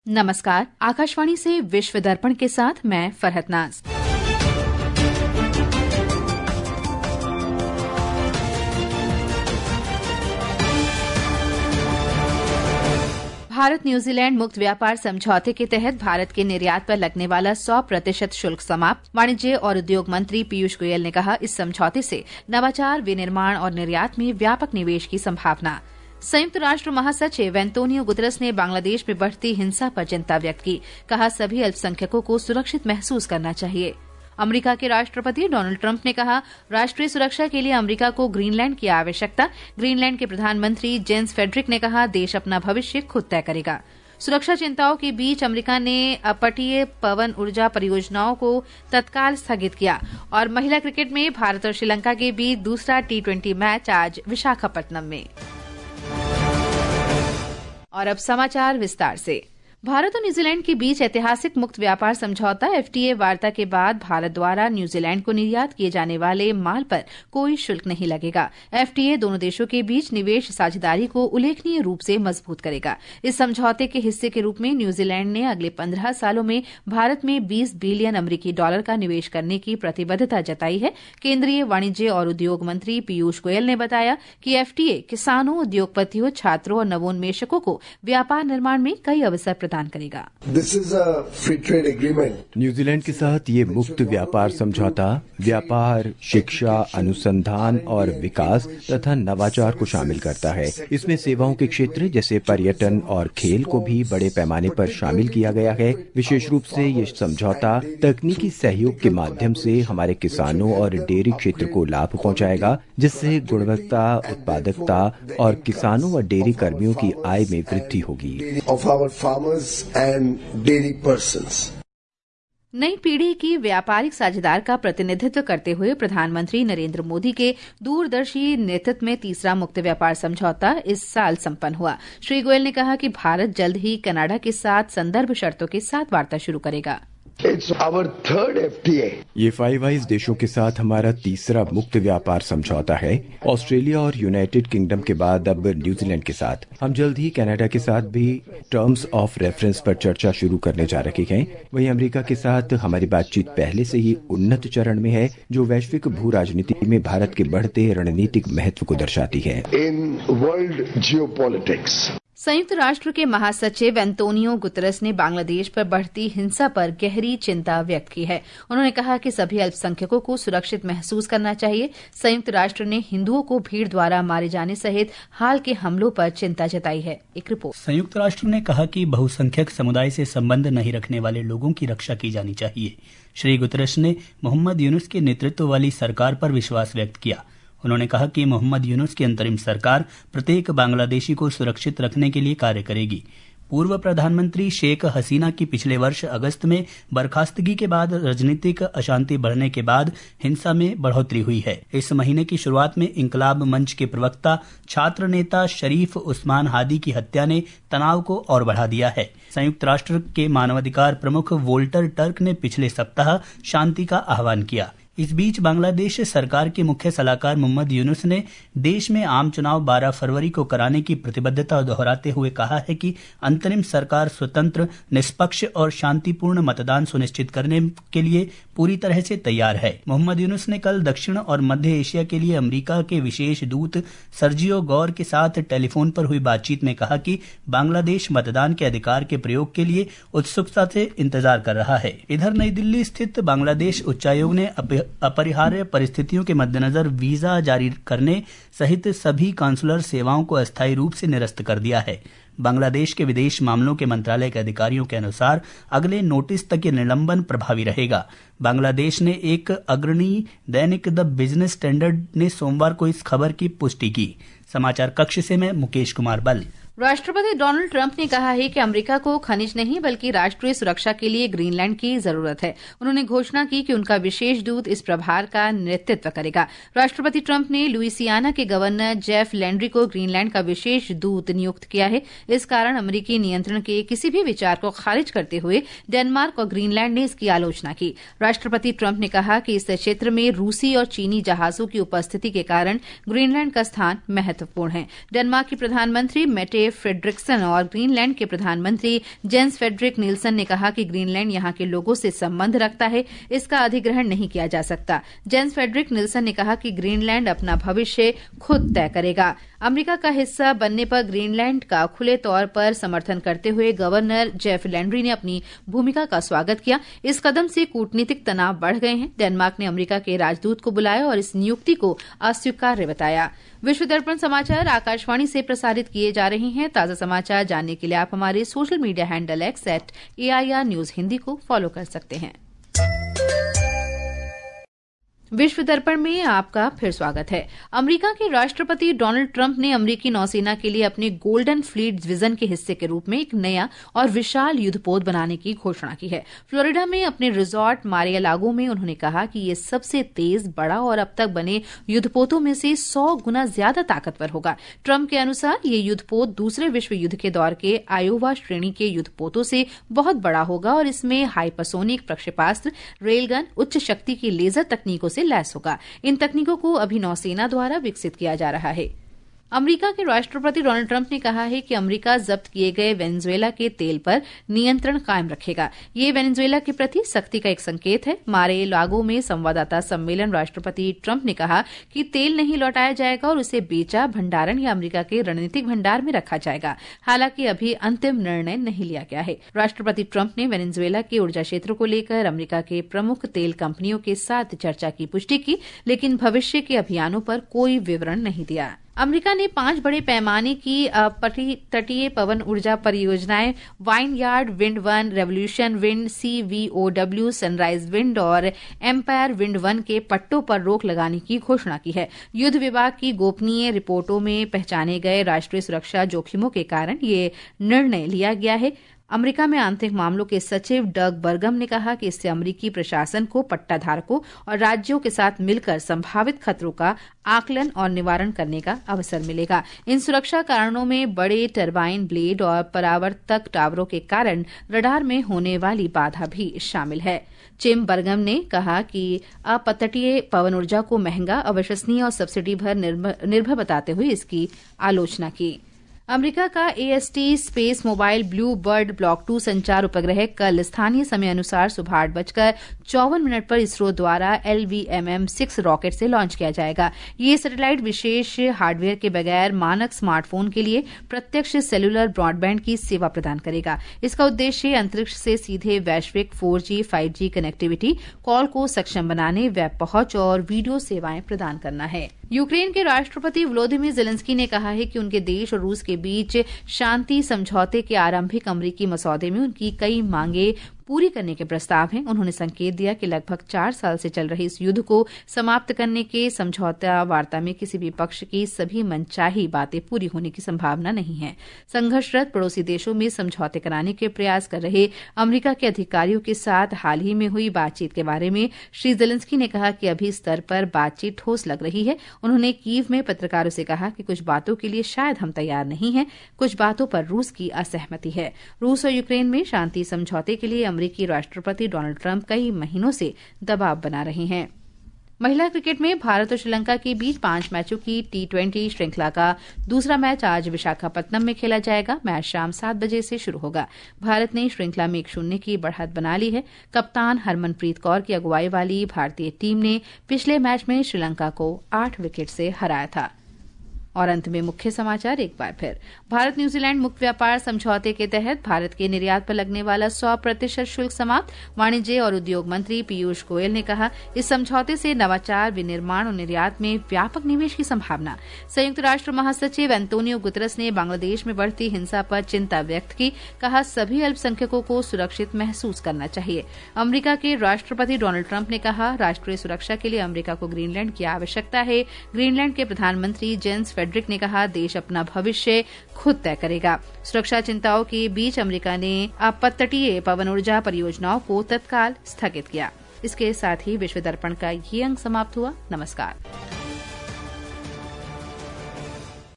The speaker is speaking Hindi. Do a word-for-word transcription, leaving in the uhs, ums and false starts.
नमस्कार, आकाशवाणी से विश्व दर्पण के साथ मैं फरहत नाज। भारत न्यूजीलैंड मुक्त व्यापार समझौते के तहत भारत के निर्यात पर लगने वाला सौ प्रतिशत शुल्क समाप्त। वाणिज्य और उद्योग मंत्री पीयूष गोयल ने कहा, इस समझौते से नवाचार, विनिर्माण और निर्यात में व्यापक निवेश की संभावना। संयुक्त राष्ट्र महासचिव एंटोनियो गुतरस ने बांग्लादेश में बढ़ती हिंसा पर चिंता व्यक्त की। कहा, सभी अल्पसंख्यकों को सुरक्षित महसूस करना चाहिए। अमेरिका के राष्ट्रपति डोनाल्ड ट्रंप ने कहा, राष्ट्रीय सुरक्षा के लिए अमेरिका को ग्रीनलैंड की आवश्यकता। ग्रीनलैंड के प्रधानमंत्री जेन्स फेडरिक ने कहा, देश अपना भविष्य खुद तय करेगा। सुरक्षा चिंताओं के बीच अमेरिका ने अपतटीय पवन ऊर्जा परियोजनाओं को तत्काल स्थगित किया। और महिला क्रिकेट में भारत और श्रीलंका के बीच दूसरा टी ट्वेंटी मैच आज विशाखापट्टनम में। और अब समाचार विस्तार से। भारत और न्यूजीलैंड के बीच ऐतिहासिक मुक्त व्यापार समझौता एफटीए वार्ता के बाद भारत द्वारा न्यूजीलैंड को निर्यात किए जाने वाले माल पर कोई शुल्क नहीं लगेगा। एफटीए दोनों देशों के बीच निवेश साझेदारी को उल्लेखनीय रूप से मजबूत करेगा। इस समझौते के हिस्से के रूप में न्यूजीलैंड ने अगले पंद्रह सालों में भारत में बीस बिलियन अमरीकी डॉलर का निवेश करने की प्रतिबद्धता जताई है। केंद्रीय वाणिज्य और उद्योग मंत्री पीयूष गोयल ने बताया कि एफटीए किसानों, उद्योगपतियों, छात्रों और नवोन्मेषकों को व्यापार निर्माण में कई अवसर प्रदान करेगा। न्यूजीलैंड के साथ ये मुक्त व्यापार समझौता व्यापार, शिक्षा, अनुसंधान और विकास तथा नवाचार को शामिल करता है। इसमें सेवाओं के क्षेत्र जैसे पर्यटन और खेल को भी बड़े पैमाने पर शामिल किया गया है। विशेष रूप से ये समझौता तकनीकी सहयोग के माध्यम से हमारे किसानों और डेयरी क्षेत्र को लाभ पहुंचाएगा, जिससे गुणवत्ता, उत्पादकता और किसानों व डेयरी कर्मियों की आय में वृद्धि होगी। and dairy persons. नई पीढ़ी की व्यापारिक साझेदार का प्रतिनिधित्व करते हुए प्रधानमंत्री नरेंद्र मोदी के दूरदर्शी नेतृत्व में तीसरा मुक्त व्यापार समझौता इस साल संपन्न हुआ। श्री गोयल ने कहा कि भारत जल्द ही कनाडा के साथ संदर्भ शर्तों के साथ वार्ता शुरू करेगा। It's our third F T A. ये फाइव आइज देशों के साथ हमारा तीसरा मुक्त व्यापार समझौता है। ऑस्ट्रेलिया और यूनाइटेड किंगडम के बाद अब न्यूजीलैंड के साथ हम जल्द ही कनाडा के साथ भी टर्म्स ऑफ रेफरेंस पर चर्चा शुरू करने जा रहे हैं। वहीं अमेरिका के साथ हमारी बातचीत पहले से ही उन्नत चरण में है, जो वैश्विक भू राजनीति में भारत के बढ़ते रणनीतिक महत्व को दर्शाती है। In world geopolitics. संयुक्त राष्ट्र के महासचिव एंटोनियो गुतरस ने बांग्लादेश पर बढ़ती हिंसा पर गहरी चिंता व्यक्त की है। उन्होंने कहा कि सभी अल्पसंख्यकों को सुरक्षित महसूस करना चाहिए। संयुक्त राष्ट्र ने हिंदुओं को भीड़ द्वारा मारे जाने सहित हाल के हमलों पर चिंता जताई है। एक रिपोर्ट। संयुक्त राष्ट्र ने कहा कि बहुसंख्यक समुदाय से संबंध नहीं रखने वाले लोगों की रक्षा की जानी चाहिए। श्री गुतरस ने मोहम्मद यूनुस के नेतृत्व वाली सरकार पर विश्वास व्यक्त किया। उन्होंने कहा कि मोहम्मद यूनुस की अंतरिम सरकार प्रत्येक बांग्लादेशी को सुरक्षित रखने के लिए कार्य करेगी। पूर्व प्रधानमंत्री शेख हसीना की पिछले वर्ष अगस्त में बर्खास्तगी के बाद राजनीतिक अशांति बढ़ने के बाद हिंसा में बढ़ोतरी हुई है। इस महीने की शुरुआत में इंकलाब मंच के प्रवक्ता छात्र नेता शरीफ उस्मान हादी की हत्या ने तनाव को और बढ़ा दिया है। संयुक्त राष्ट्र के मानवाधिकार प्रमुख वोल्टर टर्क ने पिछले सप्ताह शांति का आह्वान किया। इस बीच बांग्लादेश सरकार के मुख्य सलाहकार मोहम्मद यूनुस ने देश में आम चुनाव बारह फरवरी को कराने की प्रतिबद्धता दोहराते हुए कहा है कि अंतरिम सरकार स्वतंत्र, निष्पक्ष और शांतिपूर्ण मतदान सुनिश्चित करने के लिए पूरी तरह से तैयार है। मोहम्मद यूनुस ने कल दक्षिण और मध्य एशिया के लिए अमेरिका के विशेष दूत सर्जियो गौर के साथ टेलीफोन पर हुई बातचीत में कहा कि बांग्लादेश मतदान के अधिकार के प्रयोग के लिए उत्सुकता से इंतजार कर रहा है। इधर नई दिल्ली स्थित बांग्लादेश उच्चायोग ने अपरिहार्य परिस्थितियों के मद्देनजर वीजा जारी करने सहित सभी कांसुलर सेवाओं को अस्थायी रूप से निरस्त कर दिया है। बांग्लादेश के विदेश मामलों के मंत्रालय के अधिकारियों के अनुसार अगले नोटिस तक ये निलंबन प्रभावी रहेगा। बांग्लादेश ने एक अग्रणी दैनिक द बिजनेस स्टैंडर्ड ने सोमवार को इस खबर की पुष्टि की। समाचार कक्ष से मैं मुकेश कुमार बल। राष्ट्रपति डोनाल्ड ट्रंप ने कहा है कि अमेरिका को खनिज नहीं बल्कि राष्ट्रीय सुरक्षा के लिए ग्रीनलैंड की जरूरत है। उन्होंने घोषणा की कि उनका विशेष दूत इस प्रभार का नेतृत्व करेगा। राष्ट्रपति ट्रंप ने लुइसियाना के गवर्नर जेफ लैंड्री को ग्रीनलैंड का विशेष दूत नियुक्त किया है। इस कारण अमेरिकी नियंत्रण के किसी भी विचार को खारिज करते हुए डेनमार्क और ग्रीनलैंड ने इसकी आलोचना की। राष्ट्रपति ट्रंप ने कहा कि इस क्षेत्र में रूसी और चीनी जहाजों की उपस्थिति के कारण ग्रीनलैंड का स्थान महत्वपूर्ण है। डेनमार्क की प्रधानमंत्री मेटे फ्रेडरिक्सन और ग्रीनलैंड के प्रधानमंत्री जेंस फ्रेडरिक निल्सन ने कहा कि ग्रीनलैंड यहाँ के लोगों से संबंध रखता है, इसका अधिग्रहण नहीं किया जा सकता। जेंस फ्रेडरिक निल्सन ने कहा कि ग्रीनलैंड अपना भविष्य खुद तय करेगा। अमेरिका का हिस्सा बनने पर ग्रीनलैंड का खुले तौर पर समर्थन करते हुए गवर्नर जेफ लैंड्री ने अपनी भूमिका का स्वागत किया। इस कदम से कूटनीतिक तनाव बढ़ गए हैं। डेनमार्क ने अमेरिका के राजदूत को बुलाया और इस नियुक्ति को अस्वीकार्य बताया। विश्व दर्पण समाचार आकाशवाणी से प्रसारित किए जा रहे हैं। ताजा समाचार जानने के लिए आप हमारे social media handle X at A I R news Hindi को फॉलो कर सकते हैं। विश्व दर्पण में आपका फिर स्वागत है। अमेरिका के राष्ट्रपति डोनाल्ड ट्रंप ने अमेरिकी नौसेना के लिए अपने गोल्डन फ्लीट विजन के हिस्से के रूप में एक नया और विशाल युद्धपोत बनाने की घोषणा की है। फ्लोरिडा में अपने रिजॉर्ट मार-ए-लागो में उन्होंने कहा कि ये सबसे तेज, बड़ा और अब तक बने युद्धपोतों में से सौ गुना ज्यादा ताकतवर होगा। ट्रंप के अनुसार ये युद्धपोत दूसरे विश्व युद्ध के दौर के आयोवा श्रेणी के युद्धपोतों से बहुत बड़ा होगा और इसमें हाइपरसोनिक प्रक्षेपास्त्र, रेलगन, उच्च शक्ति की लेजर तकनीकों से लैस होगा। इन तकनीकों को अभी नौसेना द्वारा विकसित किया जा रहा है। अमेरिका के राष्ट्रपति डोनाल्ड ट्रंप ने कहा है कि अमेरिका जब्त किए गए वेनेजुएला के तेल पर नियंत्रण कायम रखेगा। ये वेनेजुएला के प्रति सख्ती का एक संकेत है। मार-ए-लागो में संवाददाता सम्मेलन राष्ट्रपति ट्रंप ने कहा कि तेल नहीं लौटाया जाएगा और उसे बेचा, भंडारण या अमेरिका के रणनीतिक भंडार में रखा जाएगा। हालांकि अभी अंतिम निर्णय नहीं लिया गया है। राष्ट्रपति ट्रंप ने वेनेजुएला के ऊर्जा क्षेत्र को लेकर अमेरिका के प्रमुख तेल कंपनियों के साथ चर्चा की पुष्टि की, लेकिन भविष्य के अभियानों पर कोई विवरण नहीं दिया। अमेरिका ने पांच बड़े पैमाने की तटीय पवन ऊर्जा परियोजनाएं Vineyard Wind One, Revolution Wind, C V O W, Sunrise Wind और एम्पायर विंड वन के पट्टों पर रोक लगाने की घोषणा की है। युद्ध विभाग की गोपनीय रिपोर्टों में पहचाने गए राष्ट्रीय सुरक्षा जोखिमों के कारण ये निर्णय लिया गया है। अमेरिका में आंतरिक मामलों के सचिव डग बर्गम ने कहा कि इससे अमेरिकी प्रशासन को पट्टाधारकों और राज्यों के साथ मिलकर संभावित खतरों का आकलन और निवारण करने का अवसर मिलेगा। इन सुरक्षा कारणों में बड़े टरबाइन ब्लेड और परावर्तक टावरों के कारण रडार में होने वाली बाधा भी शामिल है। चिम बर्गम ने कहा कि अपतटीय पवन ऊर्जा को महंगा, अविश्वसनीय और सब्सिडी पर निर्भर बताते हुए इसकी आलोचना की। अमेरिका का A S T Space Mobile Blue Bird Block two संचार उपग्रह कल स्थानीय समय अनुसार सुबह आठ बजकर चौवन मिनट पर इसरो द्वारा L V M M six rocket से लॉन्च किया जाएगा। ये सैटेलाइट विशेष हार्डवेयर के बगैर मानक स्मार्टफोन के लिए प्रत्यक्ष सेलुलर ब्रॉडबैंड की सेवा प्रदान करेगा। इसका उद्देश्य अंतरिक्ष से सीधे वैश्विक four G, five G connectivity, call को सक्षम बनाने, वेब पहुंच और वीडियो सेवाएं प्रदान करना है। यूक्रेन के राष्ट्रपति व्लोदिमीर जेलेंस्की ने कहा है कि उनके देश और रूस के बीच शांति समझौते के आरंभिक अमेरिकी मसौदे में उनकी कई मांगे पूरी करने के प्रस्ताव हैं। उन्होंने संकेत दिया कि लगभग चार साल से चल रहे इस युद्ध को समाप्त करने के समझौता वार्ता में किसी भी पक्ष की सभी मनचाही बातें पूरी होने की संभावना नहीं है। संघर्षरत पड़ोसी देशों में समझौते कराने के प्रयास कर रहे अमेरिका के अधिकारियों के साथ हाल ही में हुई बातचीत के बारे में श्री जेलेंस्की ने कहा कि अभी स्तर पर बातचीत ठोस लग रही है। उन्होंने कीव में पत्रकारों से कहा कि कुछ बातों के लिए शायद हम तैयार नहीं हैं, कुछ बातों पर रूस की असहमति है। रूस और यूक्रेन में शांति समझौते के लिए अमेरिकी राष्ट्रपति डोनाल्ड ट्रंप कई महीनों से दबाव बना रहे हैं। महिला क्रिकेट में भारत और श्रीलंका के बीच पांच मैचों की टी ट्वेंटी श्रृंखला का दूसरा मैच आज विशाखापत्तनम में खेला जाएगा। मैच शाम सात बजे से शुरू होगा। भारत ने श्रृंखला में एक शून्य की बढ़त बना ली है। कप्तान हरमनप्रीत कौर की अगुवाई वाली भारतीय टीम ने पिछले मैच में श्रीलंका को आठ विकेट से हराया था। और अंत में मुख्य समाचार एक बार फिर। भारत न्यूजीलैंड मुक्त व्यापार समझौते के तहत भारत के निर्यात पर लगने वाला सौ प्रतिशत शुल्क समाप्त। वाणिज्य और उद्योग मंत्री पीयूष गोयल ने कहा, इस समझौते से नवाचार, विनिर्माण और निर्यात में व्यापक निवेश की संभावना। संयुक्त राष्ट्र महासचिव एंटोनियो गुतरस ने बांग्लादेश में बढ़ती हिंसा पर चिंता व्यक्त की। कहा, सभी अल्पसंख्यकों को सुरक्षित महसूस करना चाहिए। अमेरिका के राष्ट्रपति डोनाल्ड ट्रंप ने कहा, राष्ट्रीय सुरक्षा के लिए अमेरिका को ग्रीनलैंड की आवश्यकता है। ग्रीनलैंड के प्रधानमंत्री जेंस फ्रेडरिक ने कहा, देश अपना भविष्य खुद तय करेगा। सुरक्षा चिंताओं के बीच अमेरिका ने अपतटीय पवन ऊर्जा परियोजनाओं को तत्काल स्थगित किया। इसके साथ ही विश्व दर्पण का ये अंक समाप्त हुआ। नमस्कार।